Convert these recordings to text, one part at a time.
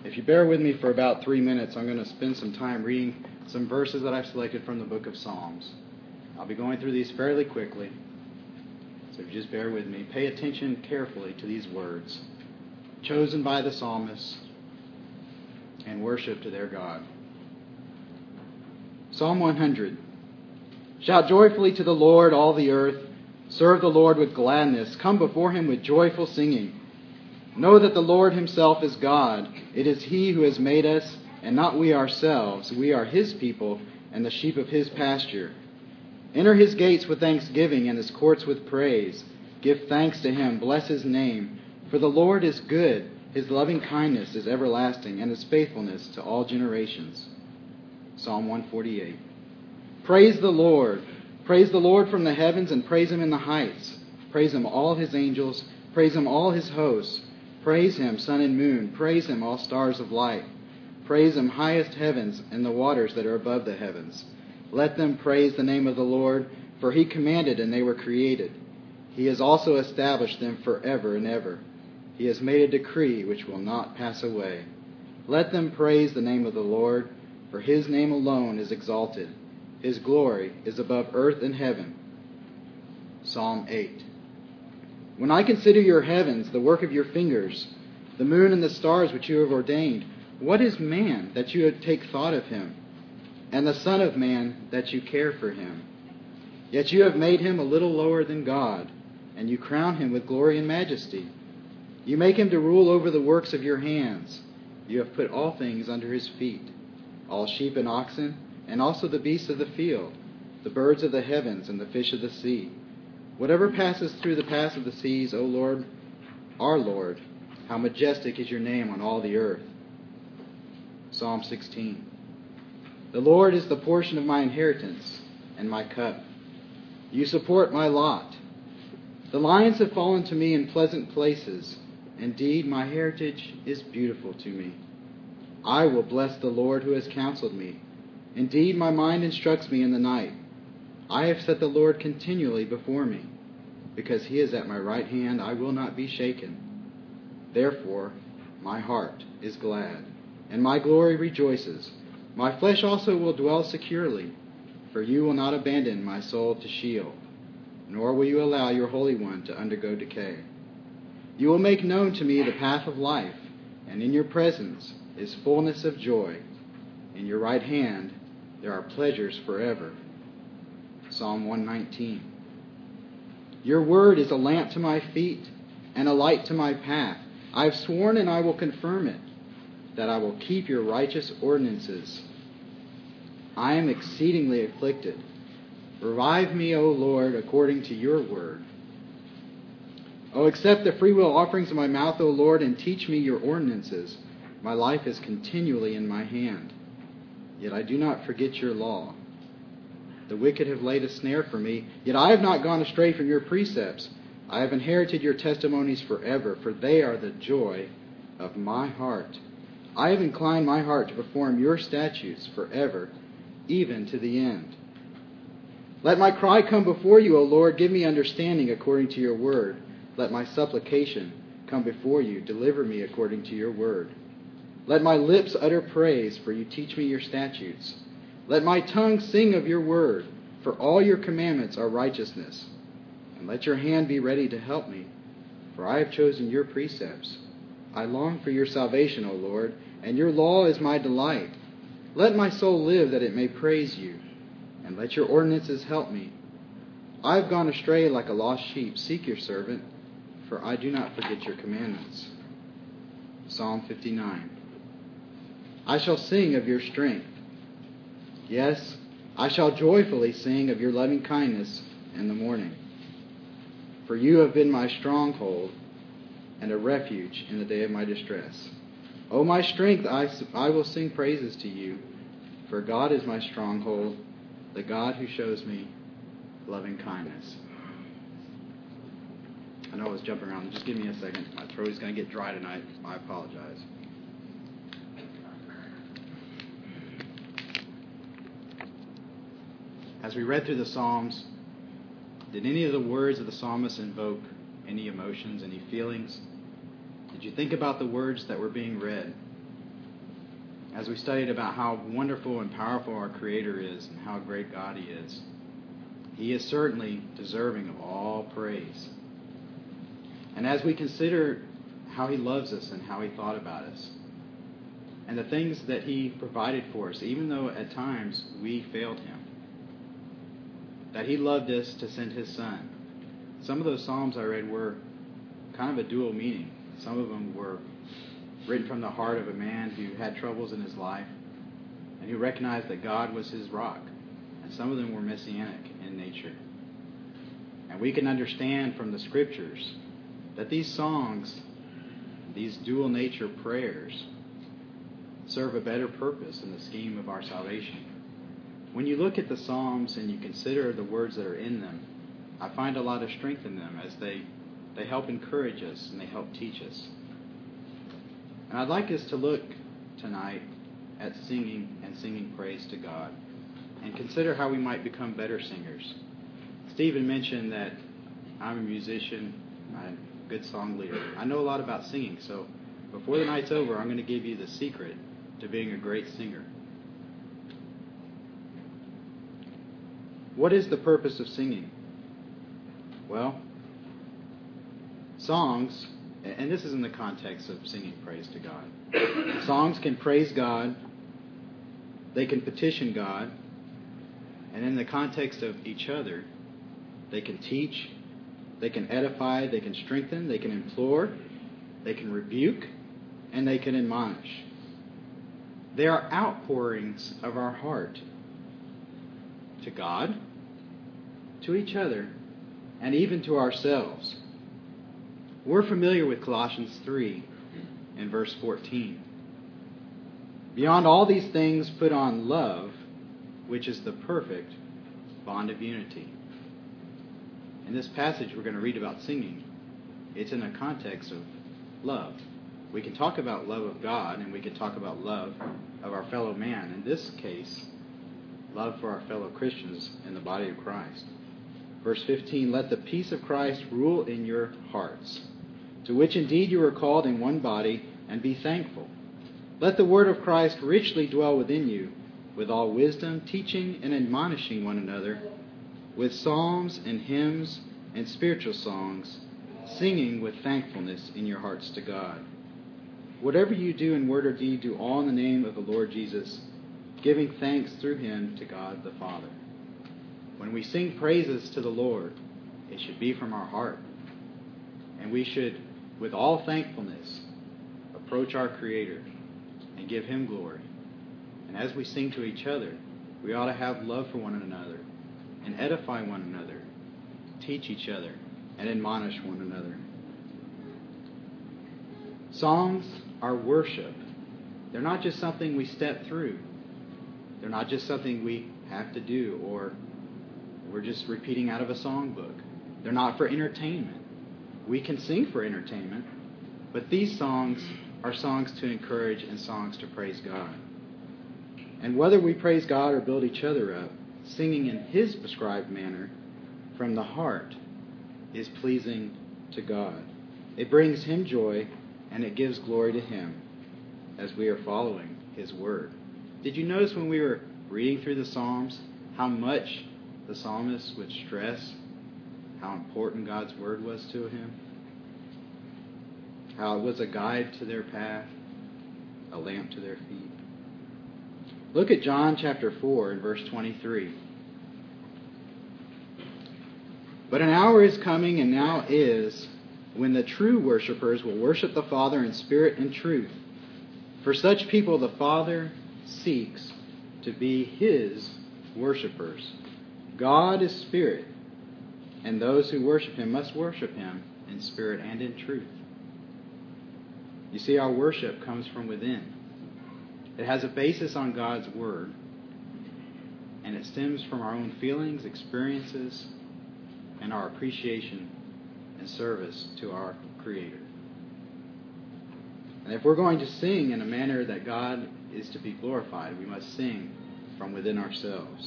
If you bear with me for about 3 minutes, I'm going to spend some time reading some verses that I've selected from the book of Psalms. I'll be going through these fairly quickly, so if you just bear with me. Pay attention carefully to these words, chosen by the psalmists, and worship to their God. Psalm 100. Shout joyfully to the Lord, all the earth. Serve the Lord with gladness. Come before him with joyful singing. Know that the Lord himself is God. It is he who has made us, and not we ourselves. We are his people and the sheep of his pasture. Enter his gates with thanksgiving and his courts with praise. Give thanks to him. Bless his name. For the Lord is good. His loving kindness is everlasting, and his faithfulness to all generations. Psalm 148. Praise the Lord. Praise the Lord from the heavens, and praise him in the heights. Praise him, all his angels. Praise him, all his hosts. Praise him, sun and moon. Praise him, all stars of light. Praise him, highest heavens, and the waters that are above the heavens. Let them praise the name of the Lord, for he commanded, and they were created. He has also established them forever and ever. He has made a decree which will not pass away. Let them praise the name of the Lord, for his name alone is exalted. His glory is above earth and heaven. Psalm 8. When I consider your heavens, the work of your fingers, the moon and the stars which you have ordained, what is man that you take thought of him, and the son of man that you care for him? Yet you have made him a little lower than God, and you crown him with glory and majesty. You make him to rule over the works of your hands. You have put all things under his feet, all sheep and oxen, and also the beasts of the field, the birds of the heavens and the fish of the sea. Whatever passes through the paths of the seas, O Lord, our Lord, how majestic is your name on all the earth. Psalm 16. The Lord is the portion of my inheritance and my cup. You support my lot. The lions have fallen to me in pleasant places. Indeed, my heritage is beautiful to me. I will bless the Lord who has counseled me. Indeed, my mind instructs me in the night. I have set the Lord continually before me. Because he is at my right hand, I will not be shaken. Therefore, my heart is glad, and my glory rejoices. My flesh also will dwell securely, for you will not abandon my soul to Sheol, nor will you allow your Holy One to undergo decay. You will make known to me the path of life, and in your presence is fullness of joy. In your right hand there are pleasures forever. Psalm 119. Your word is a lamp to my feet and a light to my path. I have sworn and I will confirm it, that I will keep your righteous ordinances. I am exceedingly afflicted. Revive me, O Lord, according to your word. O accept the freewill offerings of my mouth, O Lord, and teach me your ordinances. My life is continually in my hand, yet I do not forget your law. The wicked have laid a snare for me, yet I have not gone astray from your precepts. I have inherited your testimonies forever, for they are the joy of my heart. I have inclined my heart to perform your statutes forever, even to the end. Let my cry come before you, O Lord. Give me understanding according to your word. Let my supplication come before you. Deliver me according to your word. Let my lips utter praise, for you teach me your statutes. Let my tongue sing of your word, for all your commandments are righteousness. And let your hand be ready to help me, for I have chosen your precepts. I long for your salvation, O Lord, and your law is my delight. Let my soul live that it may praise you, and let your ordinances help me. I have gone astray like a lost sheep. Seek your servant, for I do not forget your commandments. Psalm 59. I shall sing of your strength. Yes, I shall joyfully sing of your loving kindness in the morning. For you have been my stronghold and a refuge in the day of my distress. O my strength, I will sing praises to you, for God is my stronghold, the God who shows me loving kindness. I know I was jumping around. Just give me a second. My throat is going to get dry tonight. I apologize. As we read through the Psalms, did any of the words of the psalmist invoke any emotions, any feelings? Did you think about the words that were being read? as we studied about how wonderful and powerful our Creator is and how great God He is. He is certainly deserving of all praise. And as we consider how He loves us and how He thought about us, and the things that He provided for us, even though at times we failed Him, that He loved us to send His Son. Some of those Psalms I read were kind of a dual meaning. Some of them were written from the heart of a man who had troubles in his life and who recognized that God was his rock. And some of them were messianic in nature. And we can understand from the Scriptures that these songs, these dual nature prayers, serve a better purpose in the scheme of our salvation. When you look at the Psalms and you consider the words that are in them, I find a lot of strength in them as they help encourage us and they help teach us. And I'd like us to look tonight at singing and singing praise to God and consider how we might become better singers. Stephen mentioned that I'm a musician, I'm a good song leader. I know a lot about singing, so before the night's over, I'm going to give you the secret to being a great singer. What is the purpose of singing? Well, songs, and this is in the context of singing praise to God. Songs can praise God, they can petition God, and in the context of each other, they can teach, they can edify, they can strengthen, they can implore, they can rebuke, and they can admonish. They are outpourings of our heart to God, to each other, and even to ourselves. We're familiar with Colossians 3 and verse 14. Beyond all these things, put on love, which is the perfect bond of unity. In this passage we're going to read about singing. It's in a context of love. We can talk about love of God, and we can talk about love of our fellow man. In this case, love for our fellow Christians in the body of Christ. Verse 15, let the peace of Christ rule in your hearts, to which indeed you are called in one body, and be thankful. Let the word of Christ richly dwell within you, with all wisdom, teaching and admonishing one another, with psalms and hymns and spiritual songs, singing with thankfulness in your hearts to God. Whatever you do in word or deed, do all in the name of the Lord Jesus, giving thanks through Him to God the Father. When we sing praises to the Lord, it should be from our heart. And we should, with all thankfulness, approach our Creator and give Him glory. And as we sing to each other, we ought to have love for one another and edify one another, teach each other, and admonish one another. Songs are worship. They're not just something we step through. They're not just something we have to do or we're just repeating out of a songbook. They're not for entertainment. We can sing for entertainment, but these songs are songs to encourage and songs to praise God. And whether we praise God or build each other up, singing in His prescribed manner from the heart is pleasing to God. It brings Him joy and it gives glory to Him as we are following His Word. Did you notice when we were reading through the Psalms how much the psalmist would stress how important God's Word was to him? How it was a guide to their path, a lamp to their feet. Look at John chapter 4 and verse 23. But an hour is coming, and now is, when the true worshipers will worship the Father in spirit and truth. For such people the Father seeks to be His worshipers. God is spirit, and those who worship Him must worship Him in spirit and in truth. You see, our worship comes from within. It has a basis on God's Word, and it stems from our own feelings, experiences, and our appreciation and service to our Creator. And if we're going to sing in a manner that God is to be glorified, we must sing from within ourselves.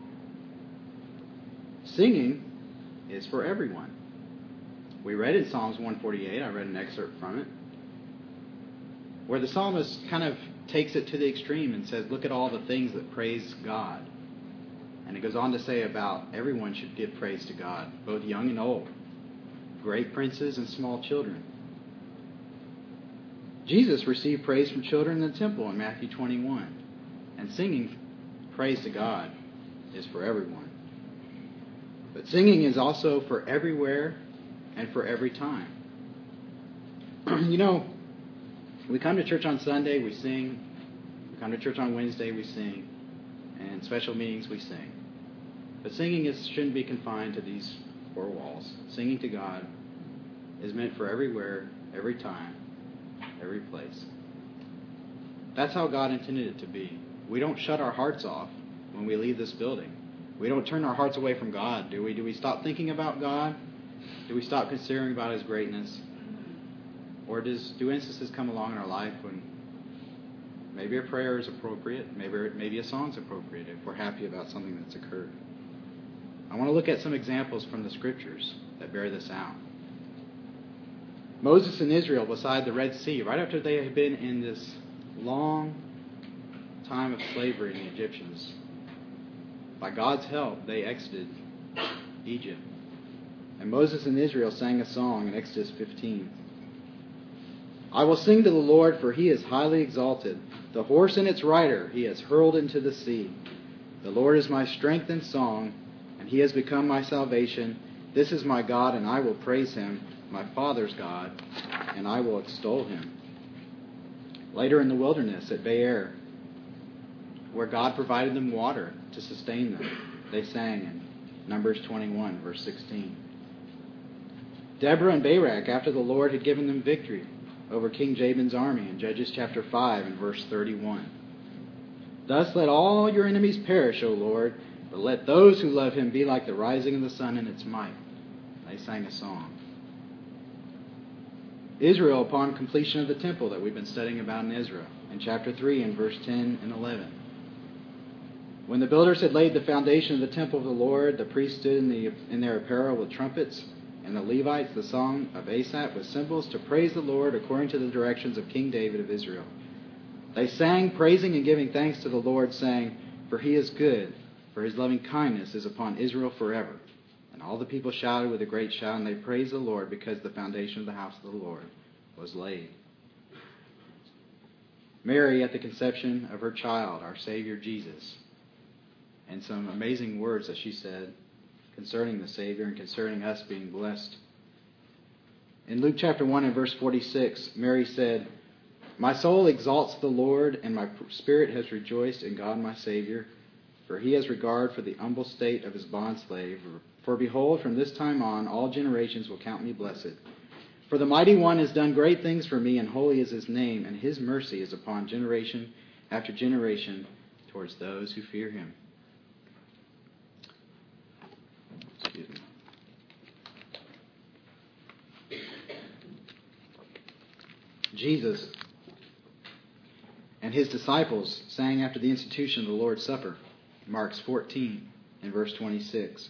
Singing is for everyone. We read in Psalms 148, I read an excerpt from it. where the psalmist kind of takes it to the extreme and says, look at all the things that praise God. And it goes on to say about everyone should give praise to God, both young and old, great princes and small children. Jesus received praise from children in the temple in Matthew 21. And singing praise to God is for everyone. But singing is also for everywhere and for every time. You know, we come to church on Sunday, we sing. We come to church on Wednesday, we sing. And in special meetings, we sing. But singing shouldn't be confined to these four walls. Singing to God is meant for everywhere, every time, every place. That's how God intended it to be. We don't shut our hearts off when we leave this building. We don't turn our hearts away from God, do we? Do we stop thinking about God? Do we stop considering about His greatness? Or do instances come along in our life when maybe a prayer is appropriate, maybe a song's appropriate if we're happy about something that's occurred? I want to look at some examples from the Scriptures that bear this out. Moses and Israel beside the Red Sea, right after they had been in this long time of slavery in the Egyptians, by God's help, they exited Egypt. And Moses and Israel sang a song in Exodus 15. I will sing to the Lord, for He is highly exalted. The horse and its rider He has hurled into the sea. The Lord is my strength and song, and He has become my salvation. This is my God, and I will praise Him, my father's God, and I will extol Him. Later in the wilderness at Beer, where God provided them water to sustain them, they sang in Numbers 21, verse 16. Deborah and Barak, after the Lord had given them victory over King Jabin's army in Judges chapter 5 and verse 31. Thus let all your enemies perish, O Lord, but let those who love Him be like the rising of the sun in its might. They sang a song. Israel upon completion of the temple that we've been studying about in Ezra in chapter 3 and verse 10 and 11. When the builders had laid the foundation of the temple of the Lord, the priests stood in their apparel with trumpets, and the Levites the song of Asaph with cymbals to praise the Lord according to the directions of King David of Israel. They sang, praising and giving thanks to the Lord, saying, For He is good, for His loving kindness is upon Israel forever. And all the people shouted with a great shout, and they praised the Lord because the foundation of the house of the Lord was laid. Mary at the conception of her child, our Savior Jesus, and some amazing words that she said concerning the Savior and concerning us being blessed. In Luke chapter 1 and verse 46, Mary said, My soul exalts the Lord, and my spirit has rejoiced in God my Savior, for He has regard for the humble state of His bondslave. For behold, from this time on, all generations will count me blessed. For the Mighty One has done great things for me, and holy is His name, and His mercy is upon generation after generation towards those who fear Him. Excuse me. Jesus and His disciples sang after the institution of the Lord's Supper, Mark 14 and verse 26.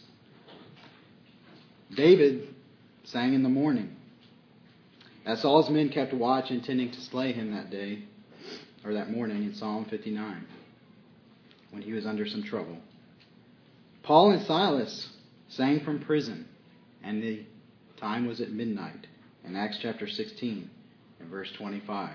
David sang in the morning, as Saul's men kept watch intending to slay him that day, or that morning in Psalm 59, when he was under some trouble. Paul and Silas sang from prison, and the time was at midnight, in Acts chapter 16 and verse 25.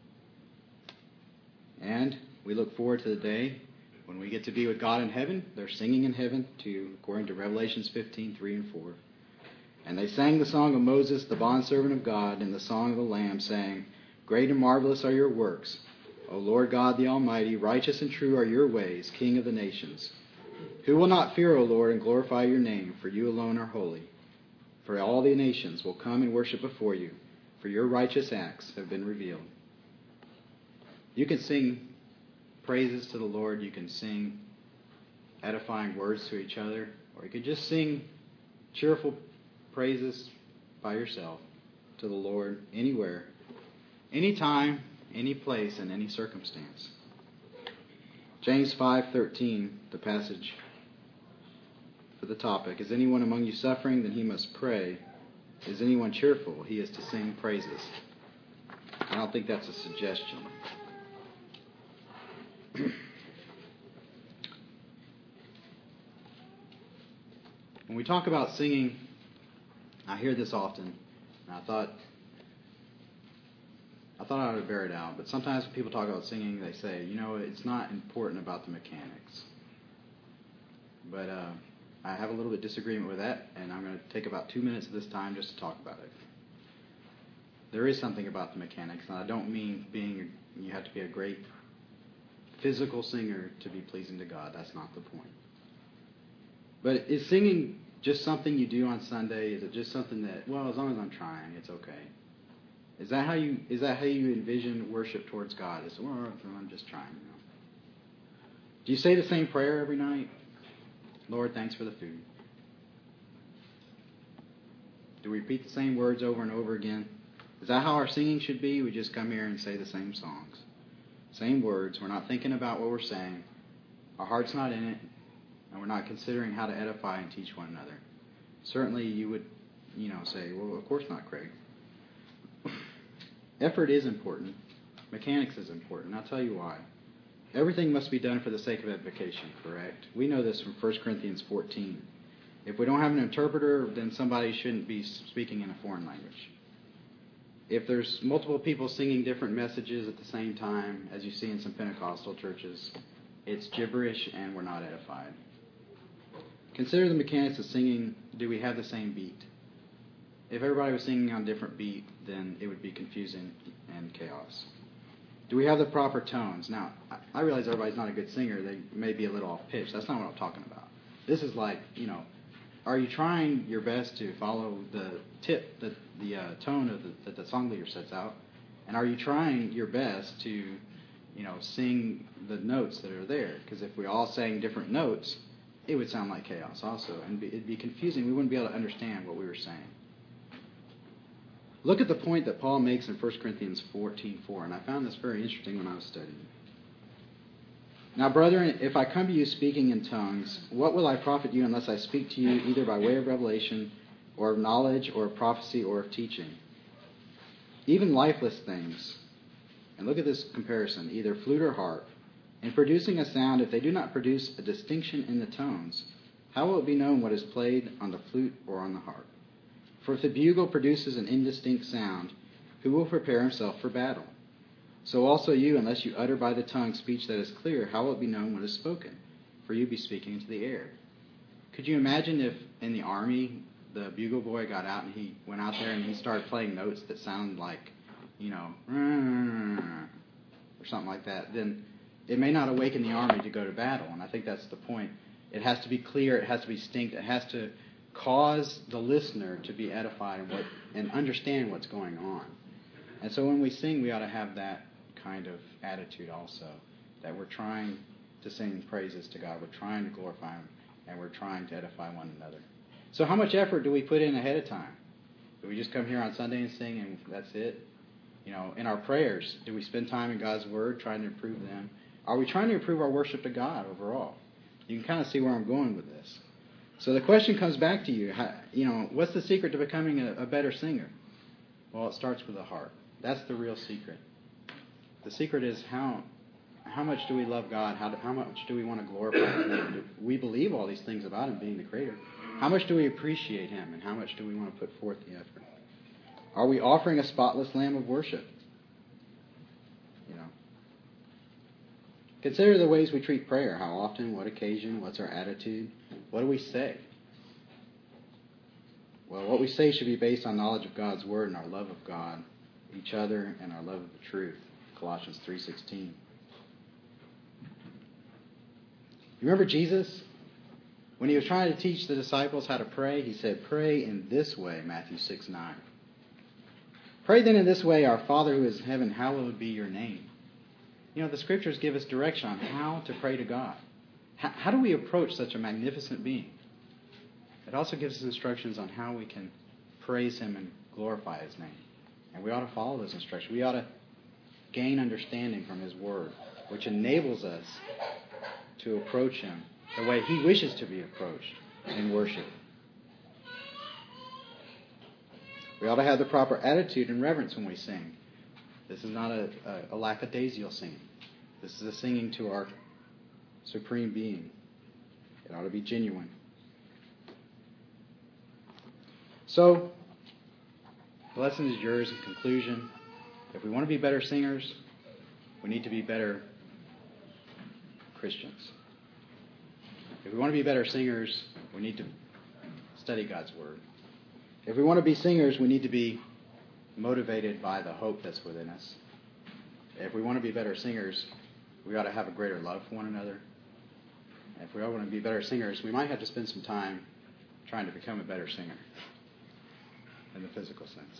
And we look forward to the day when we get to be with God in heaven. They're singing in heaven, according to Revelations 15, 3 and 4. And they sang the song of Moses, the bondservant of God, and the song of the Lamb, saying, Great and marvelous are your works, O Lord God the Almighty. Righteous and true are your ways, King of the nations. Who will not fear, O Lord, and glorify your name? For you alone are holy. For all the nations will come and worship before you, for your righteous acts have been revealed. You can sing praises to the Lord. You can sing edifying words to each other. Or you can just sing cheerful praises by yourself to the Lord anywhere, anytime, any place, in any circumstance. James 5:13, the passage for the topic. Is anyone among you suffering? Then he must pray. Is anyone cheerful? He is to sing praises. I don't think that's a suggestion. When we talk about singing, I hear this often, and I thought I would bear it out, but sometimes when people talk about singing, they say, it's not important about the mechanics. But I have a little bit of disagreement with that, and I'm going to take about 2 minutes of this time just to talk about it. There is something about the mechanics, and I don't mean you have to be a great physical singer to be pleasing to God. That's not the point. But is singing just something you do on Sunday? Is it just something that, as long as I'm trying, it's okay? Is that how you envision worship towards God? Is, I'm just trying. Do you say the same prayer every night? Lord, thanks for the food. Do we repeat the same words over and over again? Is that how our singing should be? We just come here and say the same songs. Same words. We're not thinking about what we're saying. Our heart's not in it. And we're not considering how to edify and teach one another. Certainly you would, say, well, of course not, Craig. Effort is important. Mechanics is important. I'll tell you why. Everything must be done for the sake of edification, correct? We know this from 1 Corinthians 14. If we don't have an interpreter, then somebody shouldn't be speaking in a foreign language. If there's multiple people singing different messages at the same time, as you see in some Pentecostal churches, it's gibberish and we're not edified. Consider the mechanics of singing. Do we have the same beat? If everybody was singing on a different beat, then it would be confusing and chaos. Do we have the proper tones? Now, I realize everybody's not a good singer. They may be a little off pitch. That's not what I'm talking about. This is like, are you trying your best to follow the tone that the song leader sets out? And are you trying your best to, sing the notes that are there? Because if we all sang different notes, it would sound like chaos also. And it'd be confusing. We wouldn't be able to understand what we were saying. Look at the point that Paul makes in 1 Corinthians 14:4, and I found this very interesting when I was studying. Now, brethren, if I come to you speaking in tongues, what will I profit you unless I speak to you either by way of revelation, or of knowledge, or of prophecy, or of teaching? Even lifeless things, and look at this comparison, either flute or harp, in producing a sound, if they do not produce a distinction in the tones, how will it be known what is played on the flute or on the harp? For if the bugle produces an indistinct sound, who will prepare himself for battle? So also you, unless you utter by the tongue speech that is clear, how will it be known what is spoken? For you be speaking into the air. Could you imagine if in the army the bugle boy got out and he went out there and he started playing notes that sound like, or something like that? Then it may not awaken the army to go to battle, and I think that's the point. It has to be clear, it has to be distinct, it has to cause the listener to be edified and understand what's going on. And so when we sing, we ought to have that kind of attitude also, that we're trying to sing praises to God, we're trying to glorify Him, and we're trying to edify one another. So how much effort do we put in ahead of time? Do we just come here on Sunday and sing and that's it? In our prayers, do we spend time in God's Word trying to improve them? Are we trying to improve our worship to God overall? You can kind of see where I'm going with this. So the question comes back to you, what's the secret to becoming a better singer? Well, it starts with the heart. That's the real secret. The secret is how much do we love God? How much do we want to glorify Him? We believe all these things about Him being the Creator. How much do we appreciate Him, and how much do we want to put forth the effort? Are we offering a spotless lamb of worship? Consider the ways we treat prayer. How often, what occasion, what's our attitude? What do we say? Well, what we say should be based on knowledge of God's Word and our love of God, each other, and our love of the truth. Colossians 3:16. You remember Jesus? When He was trying to teach the disciples how to pray, He said, pray in this way, Matthew 6:9. Pray then in this way, our Father who is in heaven, hallowed be your name. The Scriptures give us direction on how to pray to God. How do we approach such a magnificent being? It also gives us instructions on how we can praise Him and glorify His name. And we ought to follow those instructions. We ought to gain understanding from His Word, which enables us to approach Him the way He wishes to be approached in worship. We ought to have the proper attitude and reverence when we sing. This is not a lackadaisical singing. This is a singing to our supreme being. It ought to be genuine. So, the lesson is yours in conclusion. If we want to be better singers, we need to be better Christians. If we want to be better singers, we need to study God's Word. If we want to be singers, we need to be motivated by the hope that's within us. If we want to be better singers, we ought to have a greater love for one another. If we want to be better singers, we might have to spend some time trying to become a better singer in the physical sense.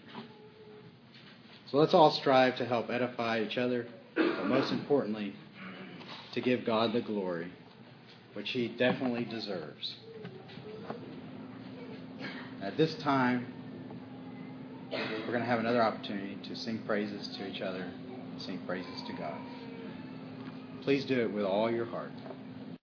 So let's all strive to help edify each other, but most importantly, to give God the glory, which He definitely deserves. At this time, we're going to have another opportunity to sing praises to each other, sing praises to God. Please do it with all your heart.